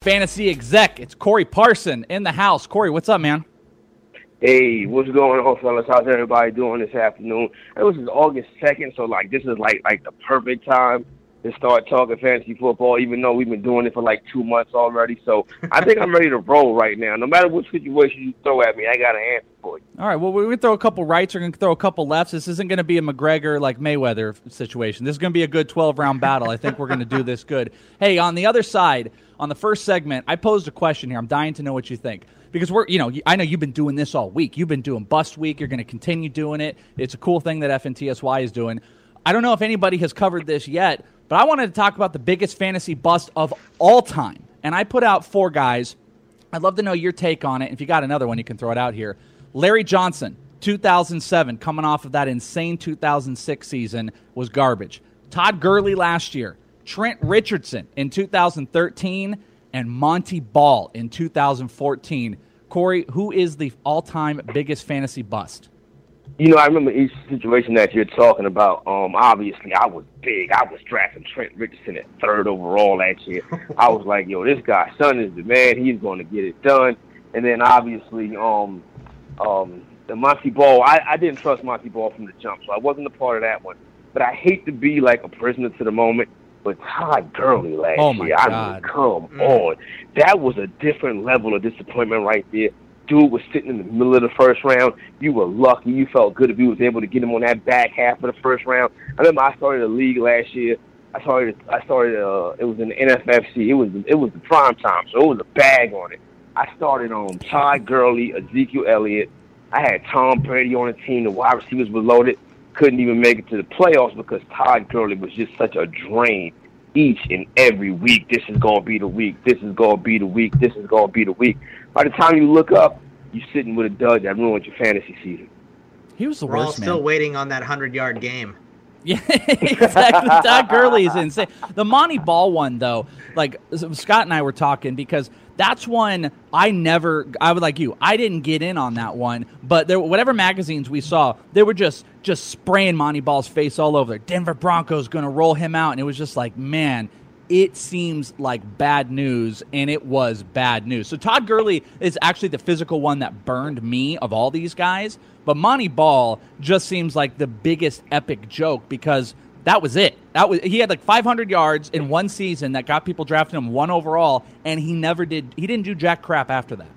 fantasy exec. It's Corey Parson in the house. Corey, what's up, man? Hey, what's going on, fellas? How's everybody doing this afternoon? This is August 2nd, so this is like the perfect time to start talking fantasy football, even though we've been doing it for 2 months already. So I think I'm ready to roll right now. No matter what situation you throw at me, I got an answer for you. All right, well, we're going to throw a couple rights. We're going to throw a couple lefts. This isn't going to be a McGregor Mayweather situation. This is going to be a good 12-round battle. I think we're going to do this good. Hey, on the other side, on the first segment, I posed a question here. I'm dying to know what you think. Because I know you've been doing this all week. You've been doing Bust Week. You're going to continue doing it. It's a cool thing that FNTSY is doing. I don't know if anybody has covered this yet, but I wanted to talk about the biggest fantasy bust of all time. And I put out 4 guys. I'd love to know your take on it. If you got another one, you can throw it out here. Larry Johnson, 2007, coming off of that insane 2006 season, was garbage. Todd Gurley last year. Trent Richardson in 2013. And Monty Ball in 2014. Corey, who is the all-time biggest fantasy bust? I remember each situation that you're talking about. Obviously, I was big. I was drafting Trent Richardson at 3rd overall last year. I was like, this guy, son is the man. He's going to get it done. And then, obviously, the Monty Ball, I didn't trust Monty Ball from the jump, so I wasn't a part of that one. But I hate to be like a prisoner to the moment. But Todd Gurley last year, I mean, come on. That was a different level of disappointment right there. Dude was sitting in the middle of the first round. You were lucky. You felt good if you was able to get him on that back half of the first round. I remember I started a league last year. I started. It was in the NFFC. It was the prime time, so it was a bag on it. I started on Todd Gurley, Ezekiel Elliott. I had Tom Brady on the team. The wide receivers were loaded. Couldn't even make it to the playoffs because Todd Gurley was just such a drain each and every week. This is going to be the week. This is going to be the week. This is going to be the week. By the time you look up, you're sitting with a dud that ruined your fantasy season. He was the We're worst, all still waiting on that 100-yard game. Yeah, exactly. Todd Gurley is insane. The Monty Ball one, though, Scott and I were talking because that's one I was like you. I didn't get in on that one, but whatever magazines we saw, they were just spraying Monty Ball's face all over. Denver Broncos going to roll him out, and it was just like, man, it seems like bad news, and it was bad news. So Todd Gurley is actually the physical one that burned me of all these guys, but Monty Ball just seems like the biggest epic joke because that was it. He had 500 yards in one season that got people drafting him 1 overall, and he didn't do jack crap after that.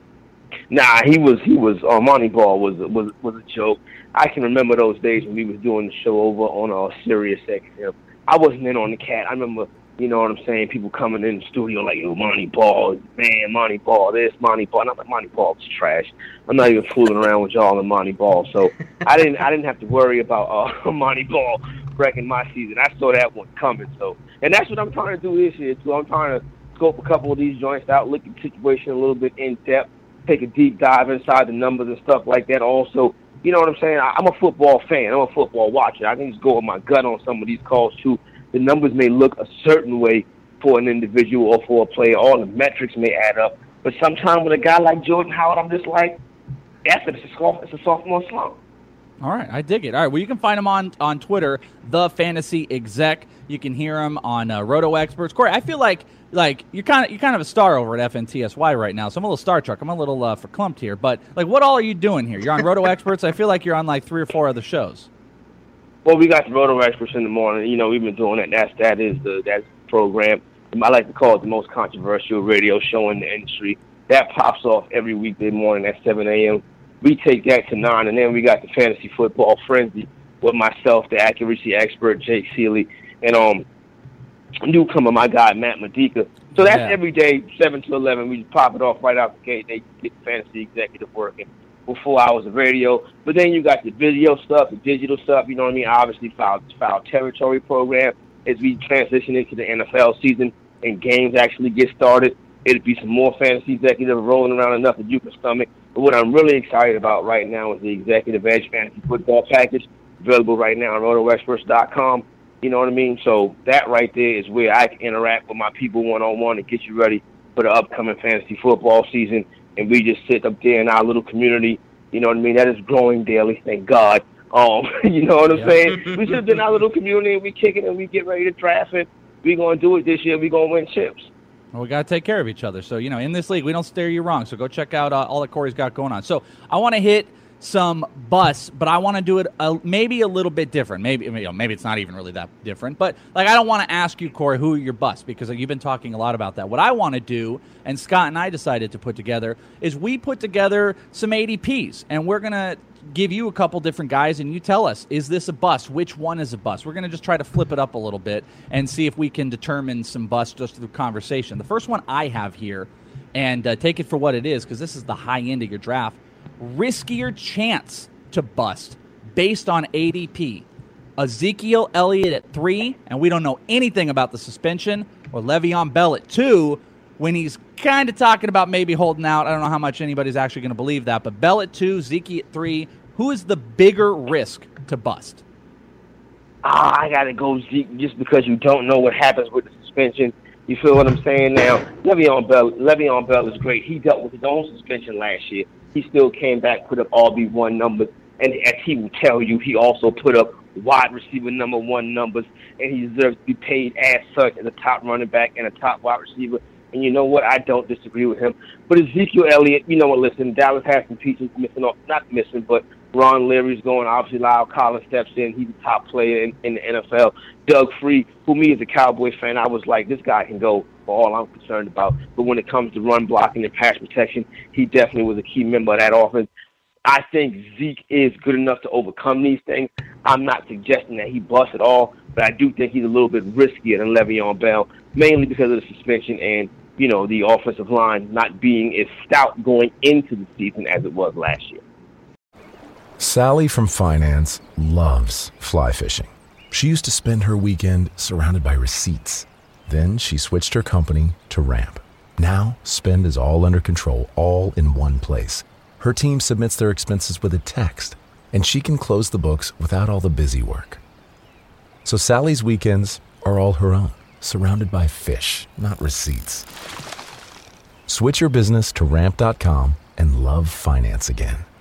Nah, he was Monty Ball was a joke. I can remember those days when we was doing the show over on Sirius XM. I wasn't in on the cat. I remember, you know what I'm saying, people coming in the studio like, yo, Monty Ball, man, Monty Ball, this, Monty Ball. And I'm like, Monty Ball was trash. I'm not even fooling around with y'all and Monty Ball. So I didn't have to worry about Monty Ball wrecking my season. I saw that one coming. So, and that's what I'm trying to do this year too. I'm trying to scope a couple of these joints out, look at the situation a little bit in depth, take a deep dive inside the numbers and stuff like that. Also, you know what I'm saying? I'm a football fan. I'm a football watcher. I can just go with my gut on some of these calls too. The numbers may look a certain way for an individual or for a player. All the metrics may add up. But sometimes with a guy like Jordan Howard, I'm just like, it's a sophomore slump. All right, I dig it. All right, well, you can find him on Twitter, The Fantasy Exec. You can hear him on Roto Experts. Corey, I feel like you're kind of a star over at FNTSY right now, so I'm a little Star Trek. I'm a little verklempt here, but what all are you doing here? You're on Roto Experts. I feel like you're on 3 or 4 other shows. Well, we got the Roto Experts in the morning. You know, we've been doing that. That's the program. I like to call it the most controversial radio show in the industry. That pops off every weekday morning at 7 a.m. We take that to 9, and then we got the Fantasy Football Frenzy with myself, the accuracy expert, Jake Seeley, and newcomer, my guy, Matt Medica. So that's every day, 7 to 11. We just pop it off right out the gate. They get the fantasy executive working for 4 hours of radio. But then you got the video stuff, the digital stuff, you know what I mean? Obviously, foul territory program as we transition into the NFL season and games actually get started. It'll be some more fantasy executive rolling around enough that you can stomach. But what I'm really excited about right now is the Executive Edge Fantasy Football Package, available right now on rotoexperts.com. You know what I mean? So that right there is where I can interact with my people one-on-one and get you ready for the upcoming fantasy football season. And we just sit up there in our little community, you know what I mean? That is growing daily, thank God. You know what I'm saying? We sit in our little community and we kick it and we get ready to draft it. We're going to do it this year. We're going to win chips. Well, we got to take care of each other. So, in this league, we don't steer you wrong. So go check out all that Corey's got going on. So I want to hit some busts, but I want to do it maybe a little bit different. Maybe it's not even really that different. But I don't want to ask you, Corey, who are your busts, because you've been talking a lot about that. What I want to do, and Scott and I decided to put together, is we put together some ADPs, and we're going to give you a couple different guys, and you tell us, is this a bust? Which one is a bust? We're going to just try to flip it up a little bit and see if we can determine some busts just through conversation. The first one I have here, and take it for what it is, because this is the high end of your draft, riskier chance to bust based on ADP. Ezekiel Elliott at 3, and we don't know anything about the suspension, or Le'Veon Bell at 2, when he's kind of talking about maybe holding out. I don't know how much anybody's actually going to believe that, but Bell at 2, Zeke at 3. Who is the bigger risk to bust? I got to go Zeke, just because you don't know what happens with the suspension. You feel what I'm saying now? Le'Veon Bell is great. He dealt with his own suspension last year. He still came back, put up RB1 numbers, and as he will tell you, he also put up wide receiver number 1 numbers, and he deserves to be paid as such as a top running back and a top wide receiver. And you know what? I don't disagree with him. But Ezekiel Elliott, you know what? Listen, Dallas has some pieces not missing, but Ron Leary's going. Obviously, Lyle Collins steps in. He's a top player in the NFL. Doug Free, who me as a Cowboys fan, I was like, this guy can go for all I'm concerned about. But when it comes to run blocking and pass protection, he definitely was a key member of that offense. I think Zeke is good enough to overcome these things. I'm not suggesting that he busts at all, but I do think he's a little bit riskier than Le'Veon Bell, mainly because of the suspension and, the offensive line not being as stout going into the season as it was last year. Sally from finance loves fly fishing. She used to spend her weekend surrounded by receipts. Then she switched her company to Ramp. Now, spend is all under control, all in one place. Her team submits their expenses with a text, and she can close the books without all the busy work. So Sally's weekends are all her own, surrounded by fish, not receipts. Switch your business to Ramp.com and love finance again.